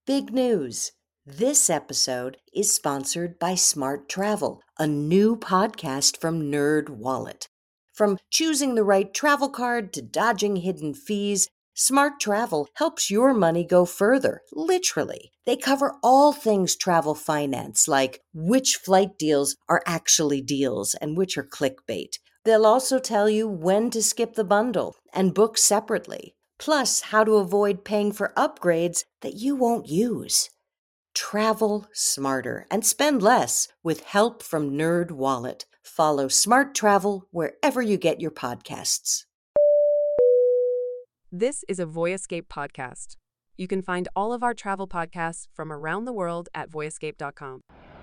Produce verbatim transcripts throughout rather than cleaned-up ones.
Big news! This episode is sponsored by Smart Travel, a new podcast from NerdWallet. From choosing the right travel card to dodging hidden fees, Smart Travel helps your money go further, literally. They cover all things travel finance, like which flight deals are actually deals and which are clickbait. They'll also tell you when to skip the bundle and book separately, plus how to avoid paying for upgrades that you won't use. Travel smarter and spend less with help from NerdWallet. Follow Smart Travel wherever you get your podcasts. This is a Voyescape podcast. You can find all of our travel podcasts from around the world at voyescape dot com.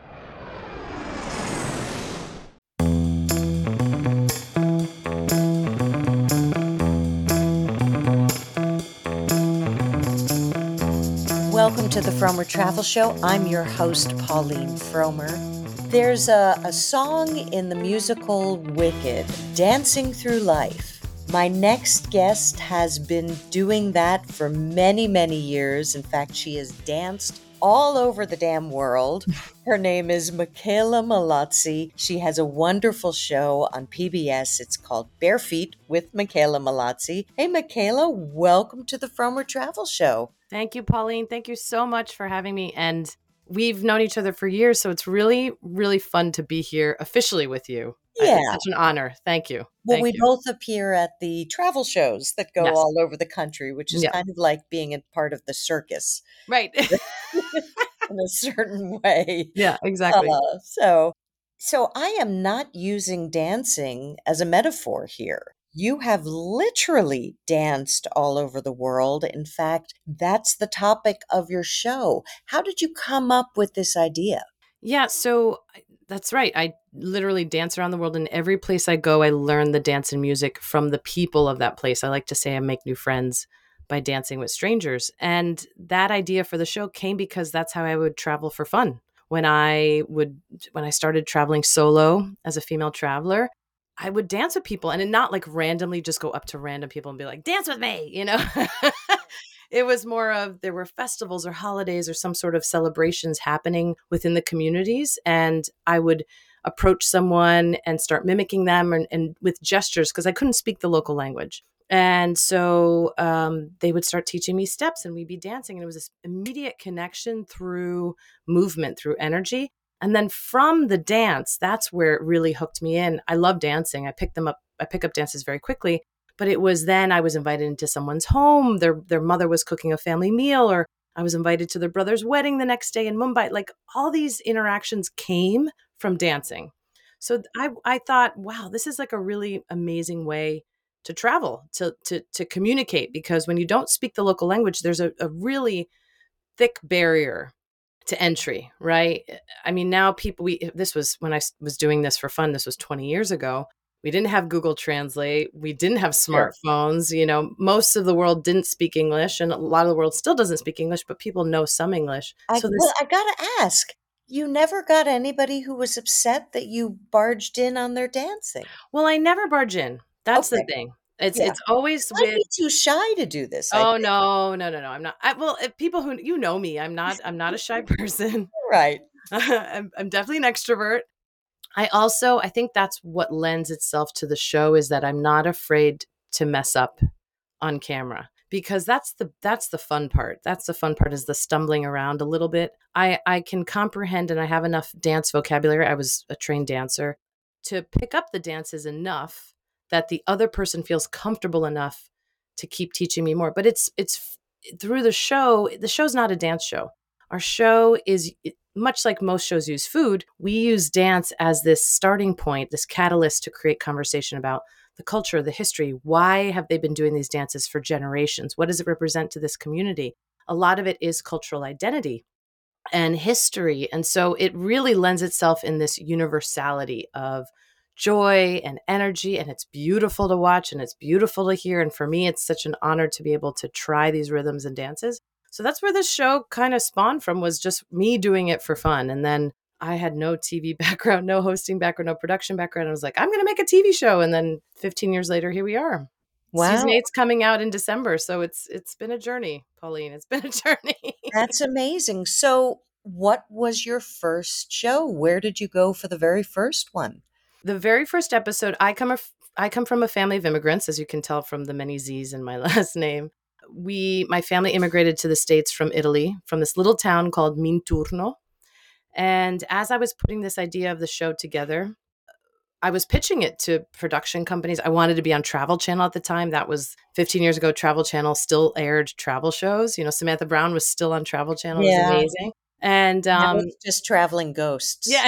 Welcome to the Fromer Travel Show. I'm your host, Pauline Fromer. There's a, a song in the musical Wicked, Dancing Through Life. My next guest has been doing that for many, many years. In fact, she has danced all over the damn world. Her name is Michaela Malazzi. She has a wonderful show on P B S. It's called Bare Feet with Michaela Malazzi. Hey, Michaela, welcome to the Fromer Travel Show. Thank you, Pauline. Thank you so much for having me. And we've known each other for years, so it's really, really fun to be here officially with you. Yeah. It's such an honor. Thank you. Well, Thank we you. both appear at the travel shows that go Yes. all over the country, which is Yeah. kind of like being a part of the circus Right. in a certain way. Yeah, exactly. Uh, so, so I am not using dancing as a metaphor here. You have literally danced all over the world. In fact, that's the topic of your show. How did you come up with this idea? Yeah, so that's right. I literally dance around the world, and every place I go, I learn the dance and music from the people of that place. I like to say I make new friends by dancing with strangers. And that idea for the show came because that's how I would travel for fun. When I would, when I started traveling solo as a female traveler, I would dance with people and not like randomly just go up to random people and be like, dance with me, you know? It was more of there were festivals or holidays or some sort of celebrations happening within the communities. And I would approach someone and start mimicking them and, and with gestures because I couldn't speak the local language. And so um, they would start teaching me steps and we'd be dancing. And it was this immediate connection through movement, through energy. And then from the dance, that's where it really hooked me in. I love dancing. I picked them up. I pick up dances very quickly. But it was then I was invited into someone's home. Their their mother was cooking a family meal, or I was invited to their brother's wedding the next day in Mumbai. Like all these interactions came from dancing. So I I thought, wow, this is like a really amazing way to travel, to to to communicate, because when you don't speak the local language, there's a, a really thick barrier to entry, right? I mean, now people, we, this was when I was doing this for fun, this was twenty years ago. We didn't have Google Translate. We didn't have smartphones. Sure. You know, most of the world didn't speak English, and a lot of the world still doesn't speak English, but people know some English. I, so this, well, I got to ask, you never got anybody who was upset that you barged in on their dancing? Well, I never barge in. That's Okay. the thing. It's Yeah. it's always I'd with. be too shy to do this. I Oh think. no, no, no, no! I'm not. I, well, if people who you know me, I'm not. I'm not a shy person. Right. I'm, I'm definitely an extrovert. I also, I think that's what lends itself to the show, is that I'm not afraid to mess up on camera, because that's the that's the fun part. That's the fun part, is the stumbling around a little bit. I I can comprehend, and I have enough dance vocabulary. I was a trained dancer to pick up the dances enough that the other person feels comfortable enough to keep teaching me more. But it's it's through the show. The show's not a dance show. Our show is, much like most shows use food, we use dance as this starting point, this catalyst to create conversation about the culture, the history. Why have they been doing these dances for generations? What does it represent to this community? A lot of it is cultural identity and history. And so it really lends itself in this universality of joy and energy, and it's beautiful to watch and it's beautiful to hear. And for me, it's such an honor to be able to try these rhythms and dances. So that's where this show kind of spawned from, was just me doing it for fun. And then I had no T V background, no hosting background, no production background. I was like, I'm going to make a T V show. And then fifteen years later, here we are. Wow. Season eight's coming out in December. So it's it's been a journey, Pauline. It's been a journey. That's amazing. So, what was your first show? Where did you go for the very first one? The very first episode, I come af- I come from a family of immigrants, as you can tell from the many Z's in my last name. We, my family immigrated to the States from Italy, from this little town called Minturno. And as I was putting this idea of the show together, I was pitching it to production companies. I wanted to be on Travel Channel at the time. That was fifteen years ago. Travel Channel still aired travel shows. You know, Samantha Brown was still on Travel Channel. It was Yeah. amazing. And Now um, it's just Traveling Ghosts. yeah,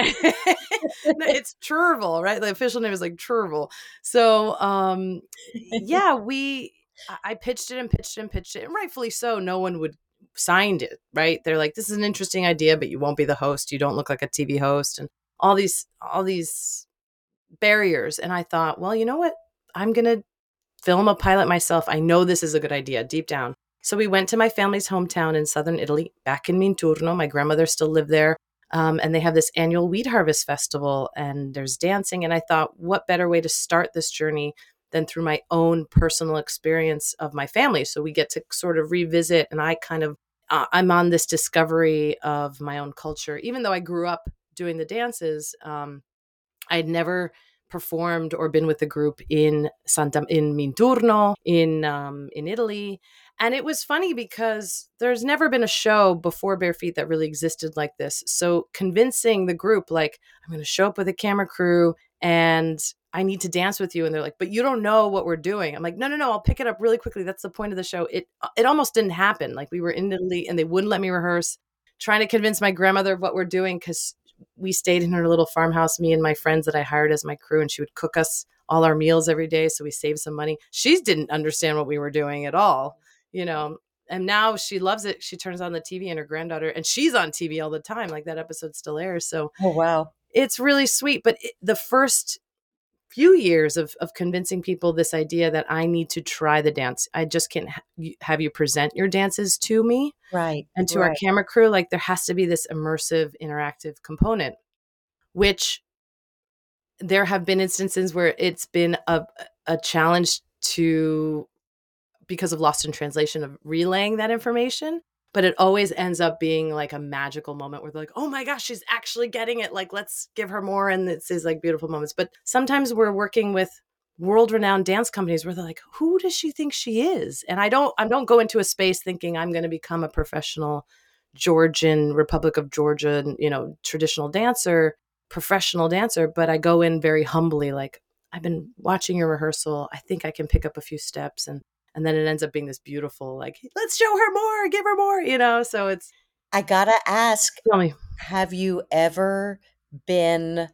No, it's Chervil, right? The official name is like Chervil. So um, yeah, we I I pitched it and pitched it and pitched it, and rightfully so. No one would signed it, right? They're like, this is an interesting idea, but you won't be the host. You don't look like a T V host, and all these all these barriers. And I thought, well, you know what? I'm going to film a pilot myself. I know this is a good idea deep down. So we went to my family's hometown in southern Italy, back in Minturno. My grandmother still lived there. Um, and they have this annual wheat harvest festival, and there's dancing. And I thought, what better way to start this journey than through my own personal experience of my family? So we get to sort of revisit, and I kind of, uh, I'm on this discovery of my own culture. Even though I grew up doing the dances, um, I'd never performed or been with the group in Santa in Minturno in um, in Italy, and it was funny because there's never been a show before Bare Feet that really existed like this. So convincing the group, like, I'm going to show up with a camera crew and I need to dance with you, and they're like, but you don't know what we're doing. I'm like, no, no, no, I'll pick it up really quickly. That's the point of the show. It it almost didn't happen. Like, we were in Italy and they wouldn't let me rehearse. Trying to convince my grandmother of what we're doing, because we stayed in her little farmhouse, me and my friends that I hired as my crew, and she would cook us all our meals every day. So we saved some money. She didn't understand what we were doing at all, you know, and now she loves it. She turns on the T V, and her granddaughter, and she's on T V all the time. Like, that episode still airs. So Oh, wow. it's really sweet. But it, the first few years of, of convincing people this idea that I need to try the dance. I just can't ha- have you present your dances to me. Right. And to right. our camera crew, like, there has to be this immersive, interactive component, which there have been instances where it's been a, a challenge to, because of lost in translation, of relaying that information. But it always ends up being like a magical moment where they're like, oh my gosh, she's actually getting it. Like, let's give her more. And it's these like beautiful moments. But sometimes we're working with world-renowned dance companies where they're like, who does she think she is? And I don't, I don't go into a space thinking I'm going to become a professional Georgian, Republic of Georgia, you know, traditional dancer, professional dancer. But I go in very humbly, like, I've been watching your rehearsal. I think I can pick up a few steps. And and then it ends up being this beautiful, like, let's show her more, give her more, you know? So it's, I gotta ask, tell me. have you ever been,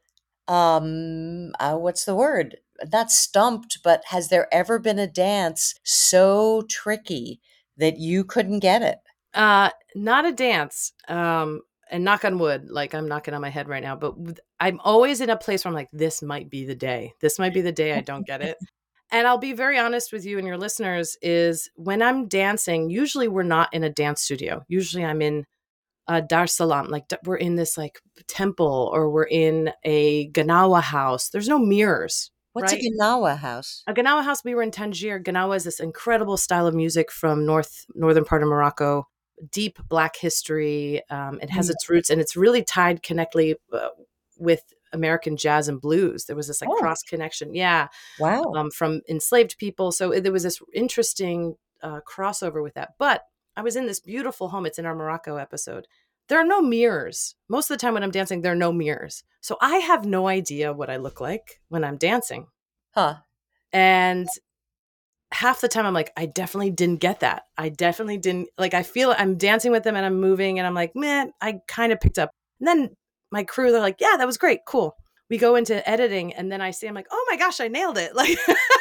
um, uh, what's the word? Not stumped, but has there ever been a dance so tricky that you couldn't get it? Uh, not a dance. Um, and knock on wood, like, I'm knocking on my head right now, but with, I'm always in a place where I'm like, this might be the day. This might be the day I don't get it. And I'll be very honest with you and your listeners, is when I'm dancing, usually we're not in a dance studio. Usually I'm in a Dar Salam, like, we're in this like temple, or we're in a Ganawa house. There's no mirrors. What's right? a Ganawa house? A Ganawa house, we were in Tangier. Ganawa is this incredible style of music from north northern part of Morocco, deep Black history. Um, it has Mm. its roots, and it's really tied connectly uh, with American jazz and blues. There was this like Oh. cross connection. Yeah. Wow. Um, from enslaved people. So it, there was this interesting uh, crossover with that. But I was in this beautiful home. It's in our Morocco episode. There are no mirrors. Most of the time when I'm dancing, there are no mirrors. So I have no idea what I look like when I'm dancing. Huh. And half the time I'm like, I definitely didn't get that. I definitely didn't, like, I feel I'm dancing with them and I'm moving and I'm like, man, I kind of picked up. And then my crew, they're like, yeah, that was great. Cool. We go into editing, and then I see, I'm like, oh my gosh, I nailed it. Like,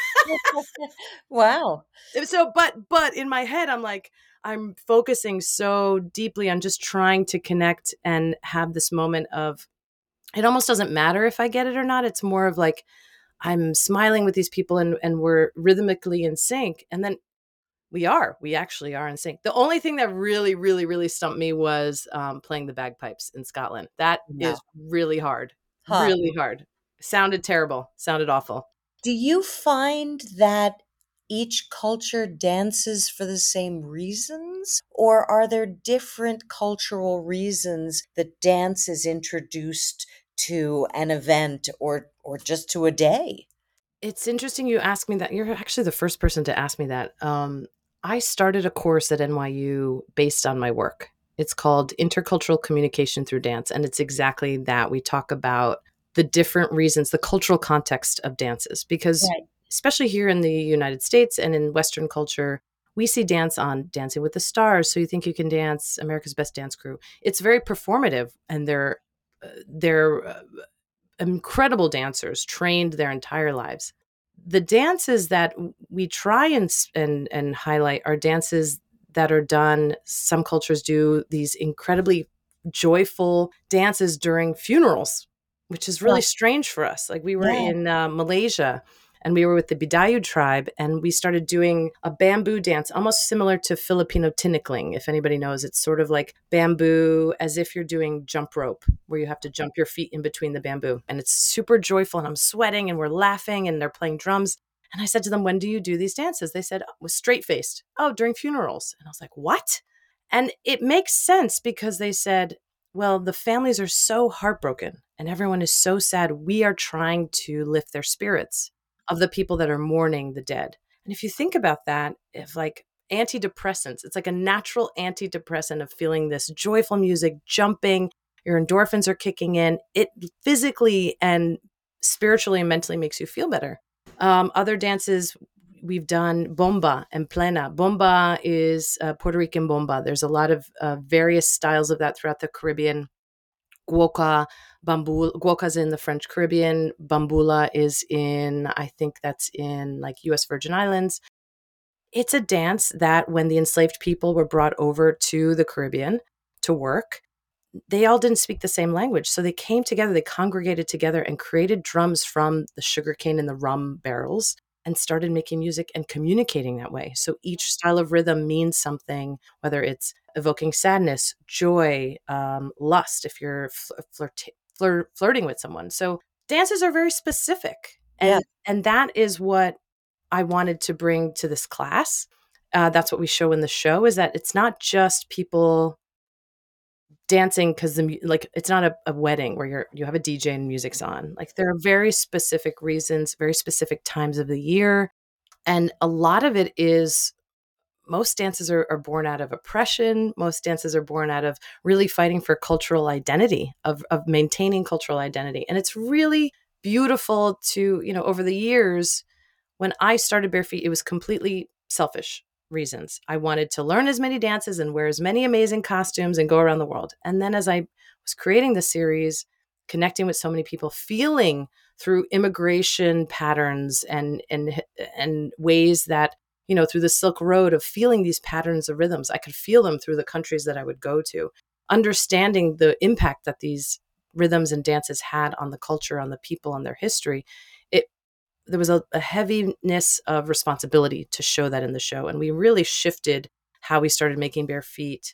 Wow. so, but, but in my head, I'm like, I'm focusing so deeply on just trying to connect and have this moment of, it almost doesn't matter if I get it or not. It's more of like, I'm smiling with these people, and, and we're rhythmically in sync. And then we are, we actually are in sync. The only thing that really, really, really stumped me was um, playing the bagpipes in Scotland. That Wow. is really hard, Huh. really hard. Sounded terrible, sounded awful. Do you find that each culture dances for the same reasons? Or are there different cultural reasons that dance is introduced to an event or or just to a day? It's interesting you ask me that. You're actually the first person to ask me that. Um, I started a course at N Y U based on my work. It's called Intercultural Communication Through Dance. And it's exactly that. We talk about the different reasons, the cultural context of dances, because Right. especially here in the United States and in Western culture, we see dance on Dancing with the Stars. So You Think You Can Dance, America's Best Dance Crew. It's very performative, and they're uh, they're uh, incredible dancers trained their entire lives. The dances that we try and and and highlight are dances that are done. Some cultures do these incredibly joyful dances during funerals, which is really Right. strange for us. Like we were Yeah. in uh, Malaysia, and we were with the Bidayu tribe, and we started doing a bamboo dance, almost similar to Filipino tinikling. If anybody knows, it's sort of like bamboo, as if you're doing jump rope, where you have to jump your feet in between the bamboo. And it's super joyful, and I'm sweating, and we're laughing, and they're playing drums. And I said to them, "When do you do these dances?" They said, "Oh, straight faced. Oh, during funerals." And I was like, "What?" And it makes sense because they said, well, the families are so heartbroken and everyone is so sad. We are trying to lift their spirits of the people that are mourning the dead. And if you think about that, if like antidepressants, it's like a natural antidepressant of feeling this joyful music, jumping, your endorphins are kicking in. It physically and spiritually and mentally makes you feel better. Um, other dances we've done, bomba and plena. Bomba is uh, Puerto Rican bomba. There's a lot of uh, various styles of that throughout the Caribbean. Guoca, bambula. Guoca's in the French Caribbean. Bambula is in, I think that's in like U S Virgin Islands. It's a dance that when the enslaved people were brought over to the Caribbean to work, they all didn't speak the same language. So they came together, they congregated together and created drums from the sugarcane and the rum barrels and started making music and communicating that way. So each style of rhythm means something, whether it's evoking sadness, joy, um, lust, if you're fl- flirt- flirt- flirting with someone. So dances are very specific. Yeah. And, and that is what I wanted to bring to this class. Uh, that's what we show in the show, is that it's not just people dancing because the mu- like it's not a, a wedding where you're you have a D J and music's on. Like there are very specific reasons, very specific times of the year, and a lot of it is most dances are, are born out of oppression. Most dances are born out of really fighting for cultural identity, of of maintaining cultural identity, and it's really beautiful to, you know, over the years. When I started Bare Feet, it was completely selfish reasons. I wanted to learn as many dances and wear as many amazing costumes and go around the world. And then as I was creating the series, connecting with so many people, feeling through immigration patterns and and and ways that, you know, through the Silk Road of feeling these patterns of rhythms, I could feel them through the countries that I would go to, understanding the impact that these rhythms and dances had on the culture, on the people, on their history. It there was a, a heaviness of responsibility to show that in the show. And we really shifted how we started making Bare Feet.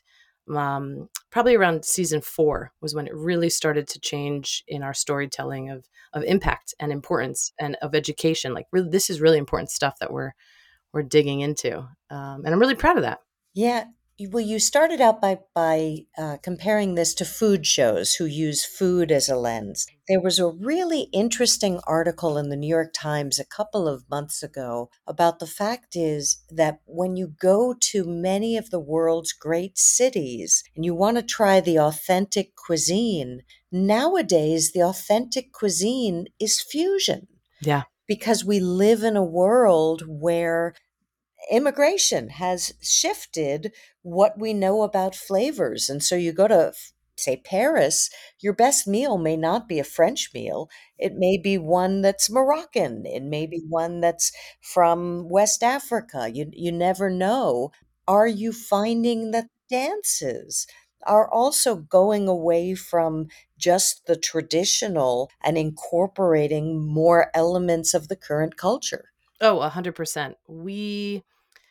Um, probably around season four was when it really started to change in our storytelling of of impact and importance and of education. Like really, this is really important stuff that we're we're digging into, um, and I'm really proud of that. Yeah. you- Well, you started out by by uh, comparing this to food shows who use food as a lens. There was a really interesting article in the New York Times a couple of months ago about the fact is that when you go to many of the world's great cities and you want to try the authentic cuisine, nowadays the authentic cuisine is fusion Yeah. because we live in a world where immigration has shifted what we know about flavors. And so you go to, say, Paris, your best meal may not be a French meal. It may be one that's Moroccan. It may be one that's from West Africa. You, you never know. Are you finding that dances are also going away from just the traditional and incorporating more elements of the current culture? Oh, a hundred percent. We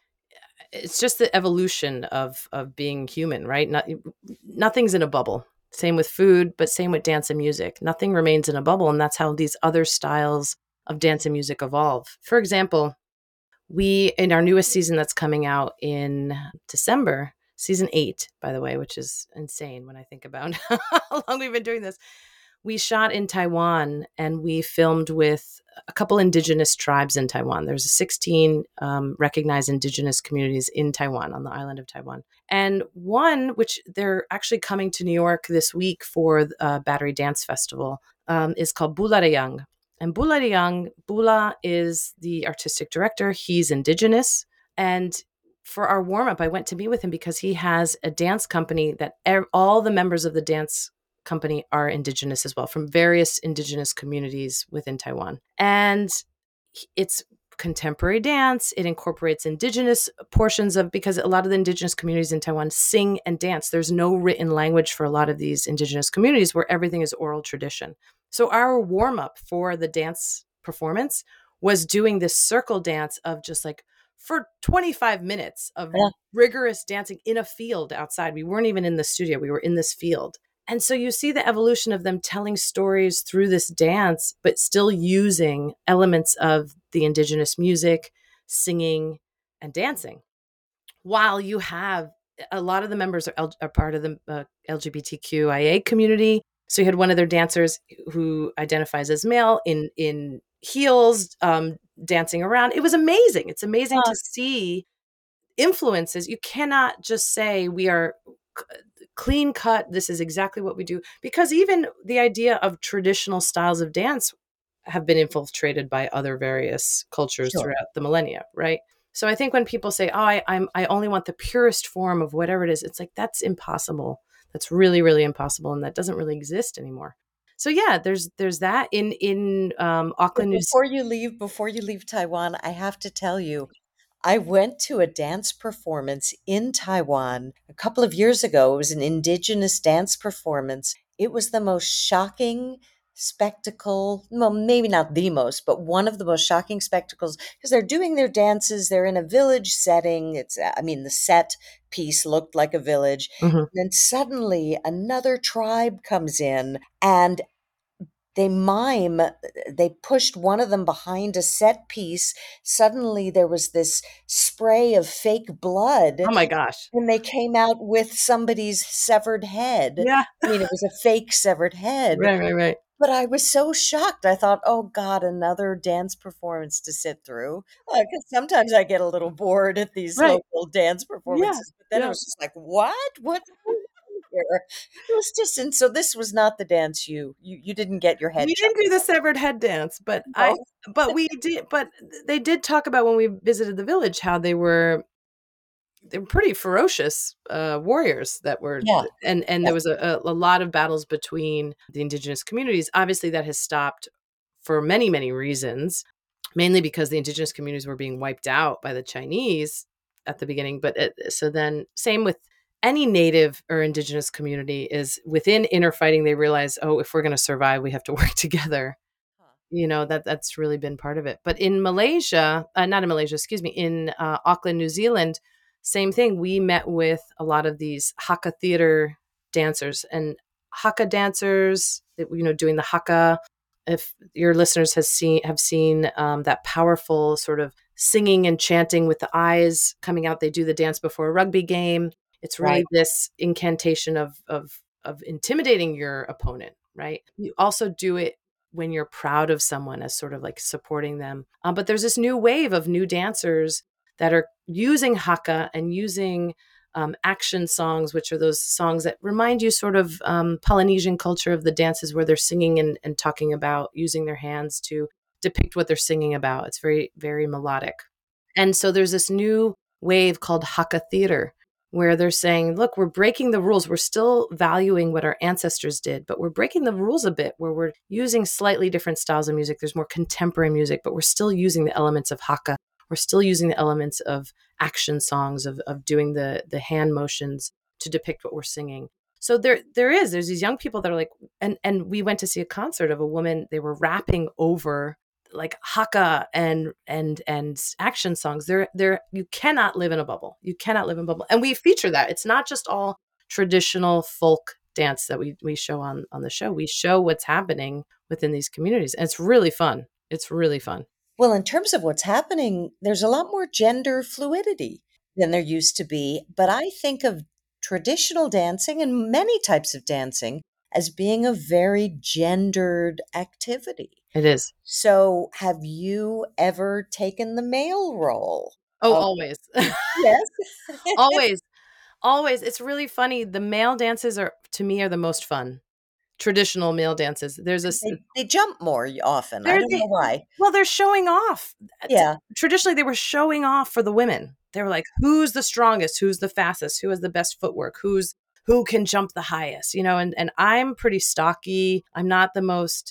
it's just the evolution of of being human, right? Not, nothing's in a bubble. Same with food, but same with dance and music. Nothing remains in a bubble, and that's how these other styles of dance and music evolve. For example, we, in our newest season that's coming out in December, season eight, by the way, which is insane when I think about how long we've been doing this. We shot in Taiwan and we filmed with a couple indigenous tribes in Taiwan. There's sixteen um, recognized indigenous communities in Taiwan, on the island of Taiwan. And one, which they're actually coming to New York this week for uh, Battery Dance Festival, um, is called Bularayang. And Bularayang, Bula is the artistic director. He's indigenous. And for our warm-up, I went to meet with him because he has a dance company that er- all the members of the dance company are indigenous as well, from various indigenous communities within Taiwan. And it's contemporary dance. It incorporates indigenous portions of, because a lot of the indigenous communities in Taiwan sing and dance. There's no written language for a lot of these indigenous communities where everything is oral tradition. So our warm up for the dance performance was doing this circle dance of just like for twenty-five minutes of Yeah. rigorous dancing in a field outside. We weren't even in the studio. We were in this field. And so you see the evolution of them telling stories through this dance, but still using elements of the indigenous music, singing, and dancing. While you have a lot of the members are, L- are part of the uh, L G B T Q I A community. So you had one of their dancers who identifies as male in in heels, um, dancing around. It was amazing. It's amazing Uh, to see influences. You cannot just say we are clean cut, this is exactly what we do, because even the idea of traditional styles of dance have been infiltrated by other various cultures sure. throughout the millennia, right? So I think when people say, oh, I, I'm I only want the purest form of whatever it is, it's like, that's impossible. That's really, really impossible, and that doesn't really exist anymore. So yeah, there's there's that in in um, Auckland, New Before you leave, before you leave Taiwan, I have to tell you, I went to a dance performance in Taiwan a couple of years ago. It was an indigenous dance performance. It was the most shocking spectacle. Well, maybe not the most, but one of the most shocking spectacles, because they're doing their dances. They're in a village setting. It's, I mean, the set piece looked like a village. Mhm. Then suddenly another tribe comes in and they mime, they pushed one of them behind a set piece. Suddenly there was this spray of fake blood, Oh my gosh. and they came out with somebody's severed head. Yeah. I mean, it was a fake severed head, Right, right, right. but I was so shocked. I thought, "Oh god, another dance performance to sit through." Uh, 'cause sometimes I get a little bored at these Right. local dance Yeah. performances, but then it Yeah. was just like, "What? What's going on here?" It was just, and so this was not the dance you you you didn't get your head We chopped didn't do the off. severed head dance, but I No. but we did but they did talk about when we visited the village how they were they were pretty ferocious uh, warriors that were, Yeah, and and yeah, there was a, a, a lot of battles between the indigenous communities. Obviously, that has stopped for many many reasons, mainly because the indigenous communities were being wiped out by the Chinese at the beginning. But it, so then, same with any native or indigenous community, is within inner fighting they realize, oh, if we're going to survive, we have to work together. huh. You know, that that's really been part of it. But in Malaysia, uh, not in Malaysia, excuse me, in uh, Auckland, New Zealand, same thing. We met with a lot of these Haka theater dancers, and Haka dancers, that, you know, doing the Haka. If your listeners has seen have seen um, that powerful sort of singing and chanting with the eyes coming out, they do the dance before a rugby game. It's really Right. this incantation of of of intimidating your opponent, right? You also do it when you're proud of someone, as sort of like supporting them. Um, but there's this new wave of new dancers that are using Haka and using um, action songs, which are those songs that remind you sort of um, Polynesian culture of the dances where they're singing and, and talking about using their hands to depict what they're singing about. It's very, very melodic. And so there's this new wave called Haka theater, where they're saying, look, we're breaking the rules. We're still valuing what our ancestors did, but we're breaking the rules a bit, where we're using slightly different styles of music. There's more contemporary music, but we're still using the elements of Haka. We're still using the elements of action songs, of, of doing the, the hand motions to depict what we're singing. So there there is, there's these young people that are like, and, and we went to see a concert of a woman, they were rapping over like Haka and and and action songs. They're they're you cannot live in a bubble. You cannot live in a bubble. And we feature that. It's not just all traditional folk dance that we we show on on the show. We show what's happening within these communities. And it's really fun. It's really fun. Well, in terms of what's happening, there's a lot more gender fluidity than there used to be. But I think of traditional dancing and many types of dancing as being a very gendered activity. It is. So, have you ever taken the male role Oh, of always. Yes. Always. Always. It's really funny. The male dances are, to me, are the most fun. Traditional male dances. There's a s They they jump more y often. I they're don't the know why. well, they're showing off. Uh, t Yeah. Traditionally, they were showing off for the women. They were like, "Who's the strongest? Who's the fastest? Who has the best footwork? Who's who can jump the highest?" You know, and and I'm pretty stocky. I'm not the most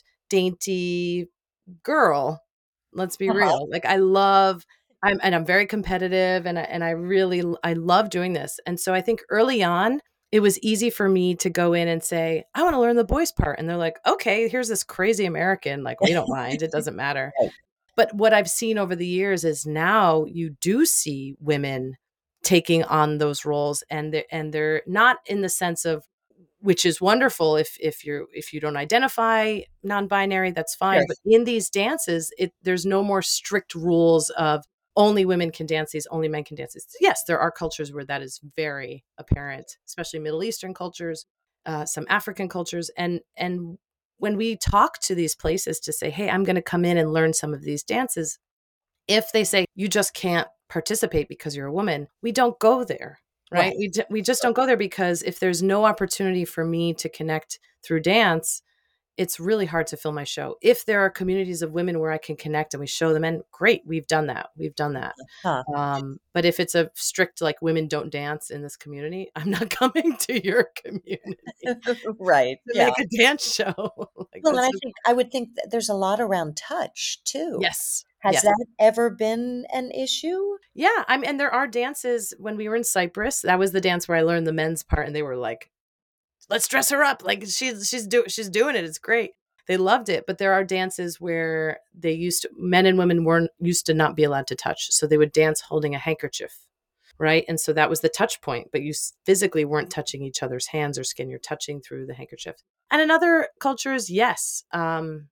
dainty girl. Let's be Uh-huh. real. Like, I love I'm and I'm very competitive, and I and I really l I love doing this. And so I think early on, it was easy for me to go in and say, "I wanna learn the boys' part." And they're like, "Okay, here's this crazy American, like, we don't mind, it doesn't matter." Right. But what I've seen over the years is now you do see women taking on those roles, and they're and they're not in the sense of, which is wonderful if if you're if you don't identify non-binary, that's fine. Sure. But in these dances, it there's no more strict rules of only women can dance these, only men can dance these. Yes, there are cultures where that is very apparent, especially Middle Eastern cultures, uh, some African cultures, and and when we talk to these places to say, "Hey, I'm going to come in and learn some of these dances," if they say you just can't participate because you're a woman, we don't go there, right? Right. We ju- we just don't go there, because if there's no opportunity for me to connect through dance, it's really hard to fill my show. If there are communities of women where I can connect and we show them, and great, we've done that. We've done that. Huh. Um, but if it's a strict, like, women don't dance in this community, I'm not coming to your community Right. to Yeah. make a dance show. Like, Well, and that's I just think I would think that there's a lot around touch too. yes. Has Yes. that ever been an issue? Yeah, I mean, and there are dances. When we were in Cyprus, that was the dance where I learned the men's part, and they were like, "Let's dress her up, like, she's she's do she's doing it, it's great." They loved it. But there are dances where they used to men and women weren't used to not be allowed to touch, so they would dance holding a handkerchief, right? And so that was the touch point, but you s physically weren't touching each other's hands or skin, you're touching through the handkerchief. And in other cultures, yes, um,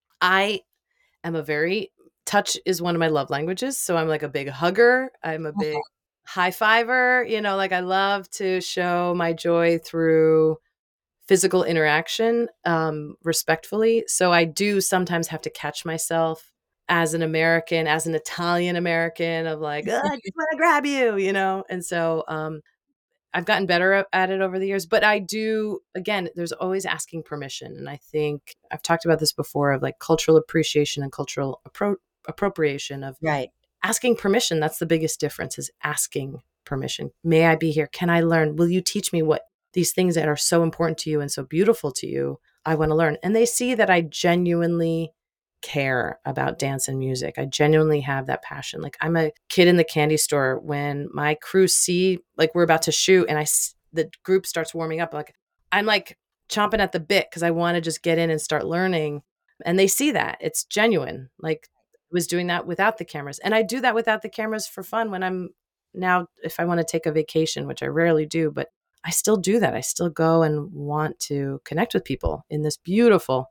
I am a very touch is one of my love languages, so I'm like a big hugger, I'm a big Uh-huh. high fiver, you know, like, I love to show my joy through physical interaction, um, respectfully. So I do sometimes have to catch myself as an American, as an Italian American of like, "Ugh, I just wanna grab you," you know? And so, um, I've gotten better a at it over the years, but I do again, there's always asking permission, and I think I've talked about this before of, like, cultural appreciation and cultural appro appropriation of Right. asking permission. That's the biggest difference, is asking permission. "May I be here? Can I learn? Will you teach me what these things that are so important to you and so beautiful to you, I wanna learn?" And they see that I genuinely care about dance and music. I genuinely have that passion. Like, I'm a kid in the candy store when my crew see, like, we're about to shoot and I s the group starts warming up, like, I'm, like, chomping at the bit because I wanna just get in and start learning, and they see that. It's genuine. Like, I was doing that without the cameras, and I do that without the cameras for fun when I'm now if I wanna take a vacation, which I rarely do, but I still do that. I still go and want to connect with people in this beautiful,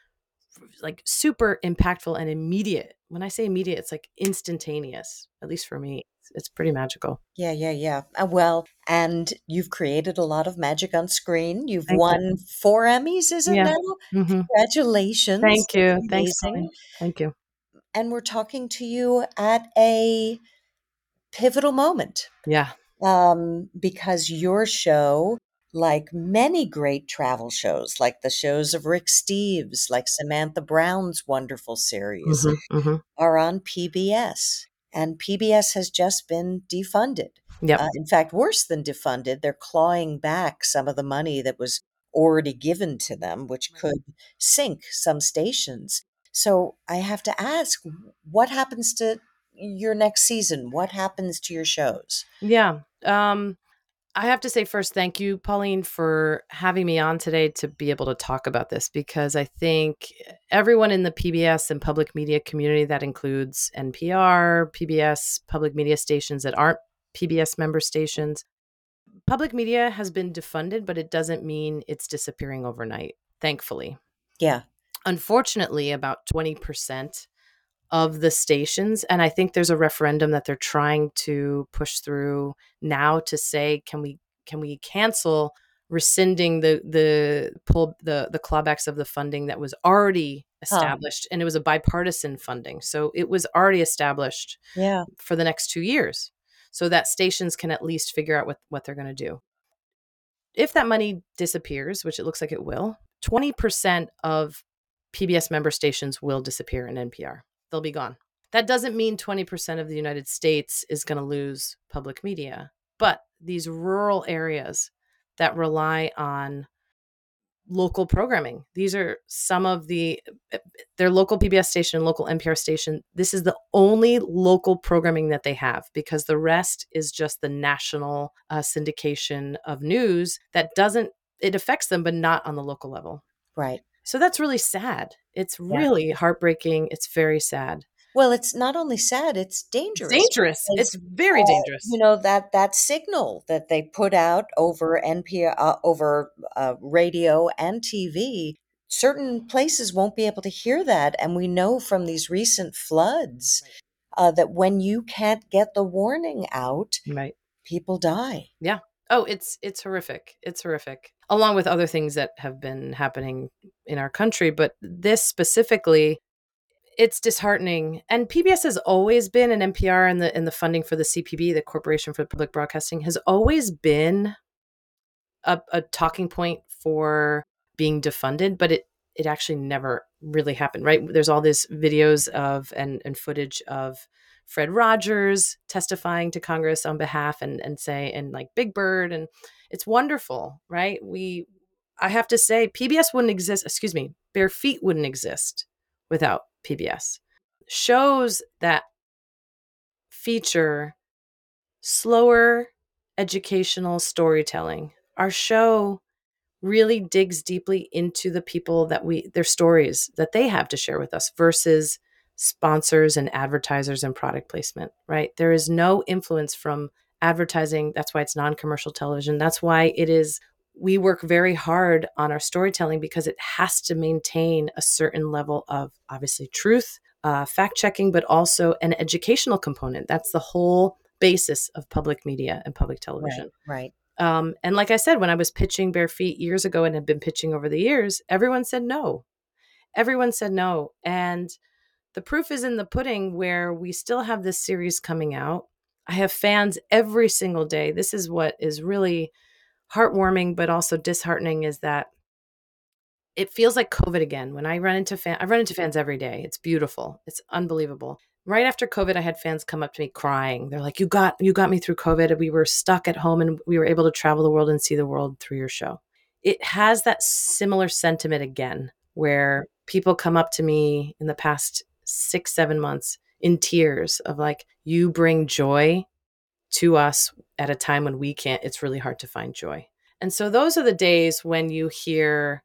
like, super impactful and immediate. When I say immediate, it's like instantaneous, at least for me. It's, it's pretty magical. Yeah, yeah, yeah. Uh, well, and you've created a lot of magic on screen. You've Thank you. won four Emmys, is it Yeah. now? Mhm. Congratulations. Thank That's you. Thanks, amazing. Colleen. Thank you. And we're talking to you at a pivotal moment. Yeah. Um, because your show, like many great travel shows, like the shows of Rick Steves, like Samantha Brown's wonderful series, Mhm. Mhm. are on P B S. And P B S has just been defunded. Yep. Uh, in fact, worse than defunded, they're clawing back some of the money that was already given to them, which Right. could sink some stations. So I have to ask, what happens to your next season? What happens to your shows? Yeah. Um, I have to say first, thank you, Pauline, for having me on today to be able to talk about this, because I think everyone in the P B S and public media community, that includes N P R, P B S, public media stations that aren't P B S member stations, public media has been defunded, but it doesn't mean it's disappearing overnight, thankfully. Yeah. Unfortunately, about twenty percent of the stations. And I think there's a referendum that they're trying to push through now to say, can we can we cancel rescinding the the pull the the clawbacks of the funding that was already Huh. established, and it was a bipartisan funding, so it was already established Yeah. for the next two years, so that stations can at least figure out what what they're going to do. If that money disappears, which it looks like it will, twenty percent of P B S member stations will disappear in N P R. They'll be gone. That doesn't mean twenty percent of the United States is going to lose public media, but these rural areas that rely on local programming, these are some of the their local P B S station, local N P R station. This is the only local programming that they have, because the rest is just the national uh, syndication of news that doesn't, it affects them, but not on the local level. Right. So that's really sad. It's Yeah. really heartbreaking. It's very sad. Well, it's not only sad, it's It's dangerous dangerous. It's because, very uh, dangerous. you know, that that signal that they put out over N P R, uh, over uh, radio and T V, certain places won't be able to hear that. And we know from these recent floods uh, that when you can't get the warning out, Right. people die. Yeah. Oh, it's it's horrific. It's horrific. Along with other things that have been happening in our country, but this specifically, it's disheartening. And P B S has always been, an N P R and the and the funding for the C P B, the Corporation for Public Broadcasting, has always been a, a talking point for being defunded, but it it actually never really happened, right? There's all these videos of and, and footage of Fred Rogers testifying to Congress on behalf and and say, and like Big Bird, and it's wonderful, right? We I have to say P B S wouldn't exist, excuse me, Bare Feet wouldn't exist without P B S. Shows that feature slower educational storytelling. Our show really digs deeply into the people that we, their stories that they have to share with us, versus sponsors and advertisers and product placement, right? There is no influence from advertising. That's why it's non-commercial television. That's why it is, we work very hard on our storytelling, because it has to maintain a certain level of, obviously, truth, uh, fact checking, but also an educational component. That's the whole basis of public media and public television. Right. Right. Um, and like I said, when I was pitching Bare Feet years ago and had been pitching over the years, everyone said no. Everyone said no. And the proof is in the pudding, where we still have this series coming out. I have fans every single day. This is what is really heartwarming, but also disheartening, is that it feels like COVID again. When I run into fans, I run into fans every day. It's beautiful. It's unbelievable. Right after COVID, I had fans come up to me crying. They're like, you got, you got me through COVID. We were stuck at home and we were able to travel the world and see the world through your show. It has that similar sentiment again, where people come up to me in the past six, seven months in tears of like, you bring joy to us at a time when we can't, it's really hard to find joy. And so those are the days when you hear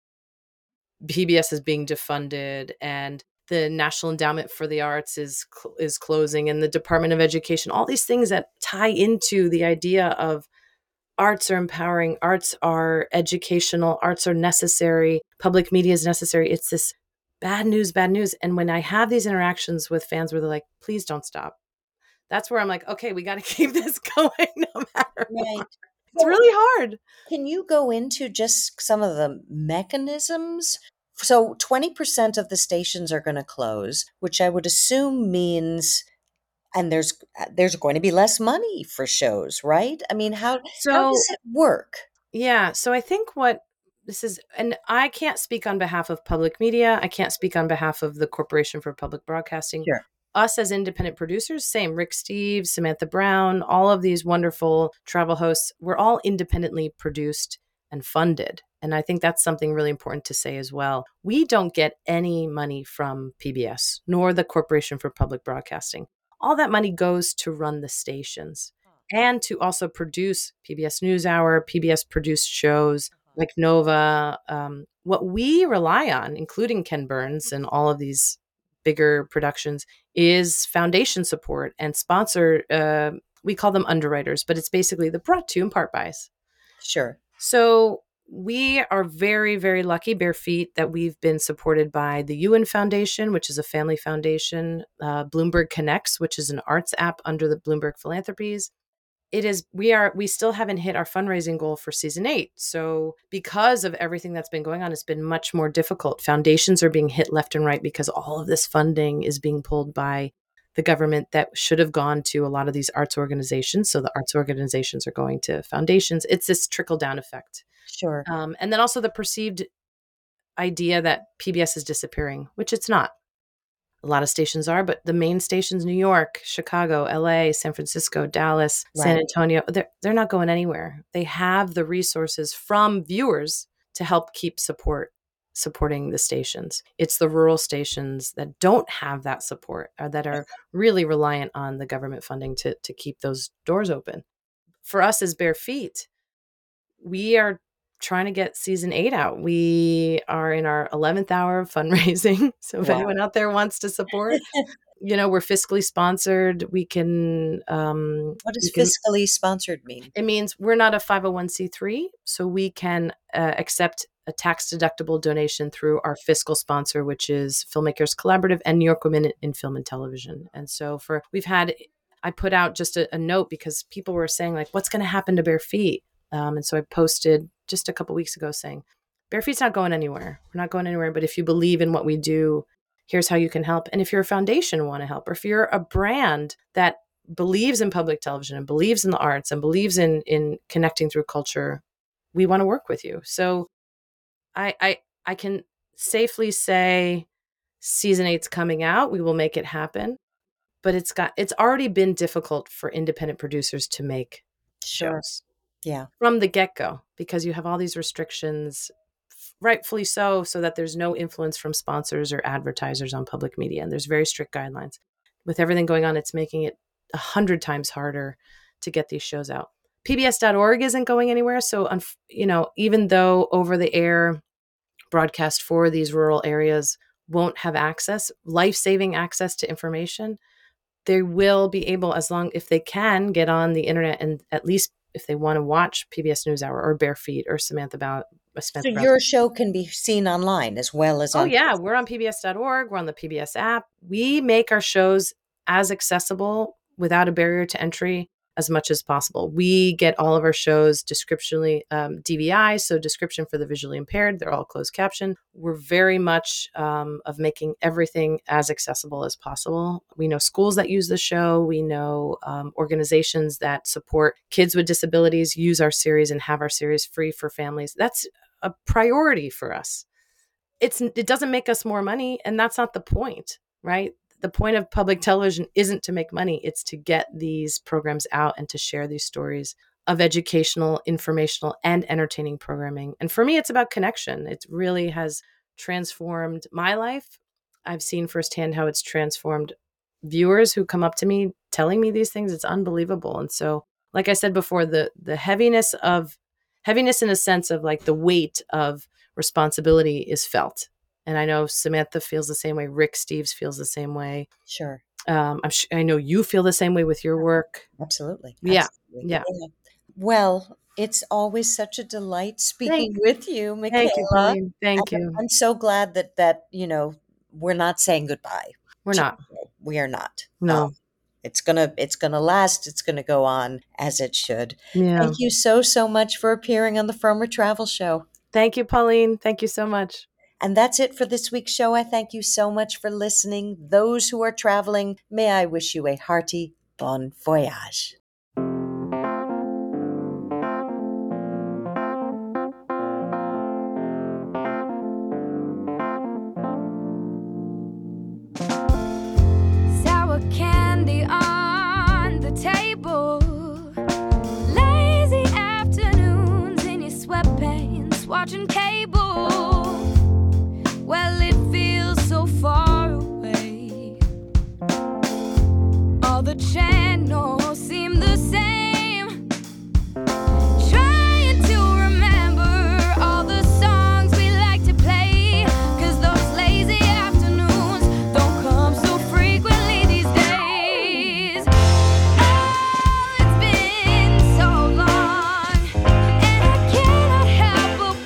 P B S is being defunded, and the National Endowment for the Arts is cl- is closing, and the Department of Education, all these things that tie into the idea of arts are empowering, arts are educational, arts are necessary, public media is necessary. It's this bad news, bad news. And when I have these interactions with fans where they're like, please don't stop, that's where I'm like, okay, we got to keep this going no matter what. Right. It's really hard. Can you go into just some of the mechanisms? So twenty percent of the stations are going to close, which I would assume means, and there's uh, there's going to be less money for shows, right? I mean, how how So does it work? yeah. So I think what this is, and I can't speak on behalf of public media. I can't speak on behalf of the Corporation for Public Broadcasting. Sure. Us as independent producers, same. Rick Steves, Samantha Brown, all of these wonderful travel hosts, we're all independently produced and funded. And I think that's something really important to say as well. We don't get any money from P B S, nor the Corporation for Public Broadcasting. All that money goes to run the stations and to also produce P B S NewsHour, P B S produced shows like Nova. Um, what we rely on, including Ken Burns and all of these bigger productions, is foundation support and sponsor. Uh, we call them underwriters, but it's basically the brought to you in part buys. Sure. So we are very, very lucky, Bare Feet, that we've been supported by the Ewan Foundation, which is a family foundation, uh, Bloomberg Connects, which is an arts app under the Bloomberg Philanthropies. It is, we are, we still haven't hit our fundraising goal for season eight. So because of everything that's been going on, it's been much more difficult. Foundations are being hit left and right because all of this funding is being pulled by the government that should have gone to a lot of these arts organizations. So the arts organizations are going to foundations. It's this trickle down effect. Sure. Um, and then also the perceived idea that P B S is disappearing, which it's not. A lot of stations are, but the main stations, New York, Chicago, L A, San Francisco, Dallas, Right. San Antonio, they're, they're not going anywhere. They have the resources from viewers to help keep support supporting the stations. It's the rural stations that don't have that support or that are really reliant on the government funding to, to keep those doors open. For us as Bare Feet, we are trying to get season eight out. We are in our eleventh hour of fundraising. So if Wow. anyone out there wants to support, you know, we're fiscally sponsored. We can, um, What does we can- fiscally sponsored mean? it means we're not a five oh one c three, so we can uh, accept a tax deductible donation through our fiscal sponsor, which is Filmmakers Collaborative and New York Women in Film and Television. And so for, we've had, I put out just a, a note because people were saying like, what's going to happen to Bare Feet? Um, and so I posted just a couple weeks ago saying, Bare Feet's not going anywhere. We're not going anywhere. But if you believe in what we do, here's how you can help. And if you're a foundation and want to help, or if you're a brand that believes in public television and believes in the arts and believes in, in connecting through culture, we want to work with you. So I, I, I can safely say season eight's coming out. We will make it happen. But it's got, it's already been difficult for independent producers to make Sure. shows. Yeah. From the get-go, because you have all these restrictions, rightfully so, so that there's no influence from sponsors or advertisers on public media. And there's very strict guidelines. With everything going on, it's making it a hundred times harder to get these shows out. P B S dot org isn't going anywhere. So, you know, even though over-the-air broadcast for these rural areas won't have access, life-saving access to information, they will be able, as long, if they can, get on the internet and at least if they want to watch P B S NewsHour or Bare Feet or Samantha Bow. Samantha So Brown. your show can be seen online as well as Oh, on. yeah. We're on P B S dot org. We're on the P B S app. We make our shows as accessible without a barrier to entry as much as possible. We get all of our shows descriptionally um, D V I, so description for the visually impaired. They're all closed caption. We're very much um, of making everything as accessible as possible. We know schools that use the show. We know um, organizations that support kids with disabilities use our series and have our series free for families. That's a priority for us. It's it doesn't make us more money, and that's not the point, right? The point of public television isn't to make money. It's to get these programs out and to share these stories of educational, informational, and entertaining programming. And for me, it's about connection. It really has transformed my life. I've seen firsthand how it's transformed viewers who come up to me telling me these things. It's unbelievable. And so, like I said before, the the heaviness of heaviness in a sense of like the weight of responsibility is felt. And I know Samantha feels the same way. Rick Steves feels the same way. Sure. Um, I'm sh- I know you feel the same way with your work. Absolutely. Yeah. Absolutely. Yeah. Well, it's always such a delight speaking Thank- with you, Michaela. Thank you, Pauline. Thank And you. I'm so glad that that, you know, we're not saying goodbye. We're not. We are not. No. Um, it's gonna it's gonna last. It's gonna go on as it should. Yeah. Thank you so so much for appearing on the Frommer Travel Show. Thank you, Pauline. Thank you so much. And that's it for this week's show. I thank you so much for listening. Those who are traveling, may I wish you a hearty bon voyage. Sour candy on the table, lazy afternoons in your sweatpants watching cable. Well, it feels so far away. All the channels seem the same. Trying to remember all the songs we like to play, 'cause those lazy afternoons don't come so frequently these days. Oh, it's been so long, and I cannot help but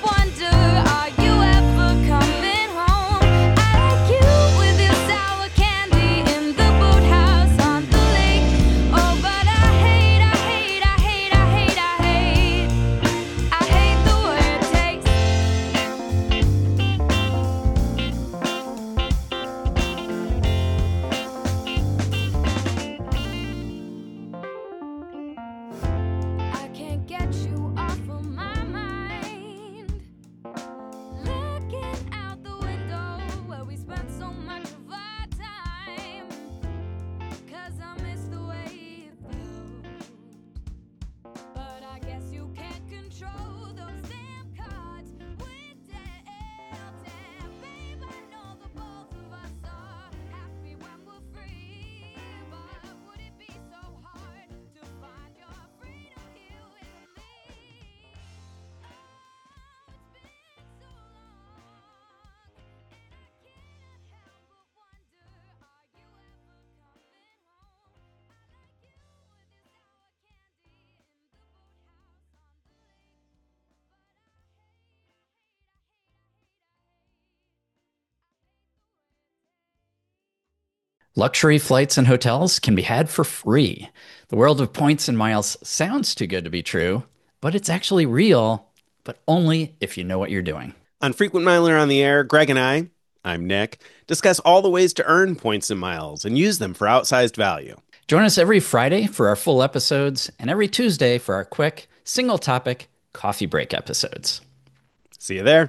Luxury flights and hotels can be had for free. The world of points and miles sounds too good to be true, but it's actually real, but only if you know what you're doing. On Frequent Miler on the Air, Greg and I, I'm Nick, discuss all the ways to earn points and miles and use them for outsized value. Join us every Friday for our full episodes and every Tuesday for our quick, single-topic coffee break episodes. See you there.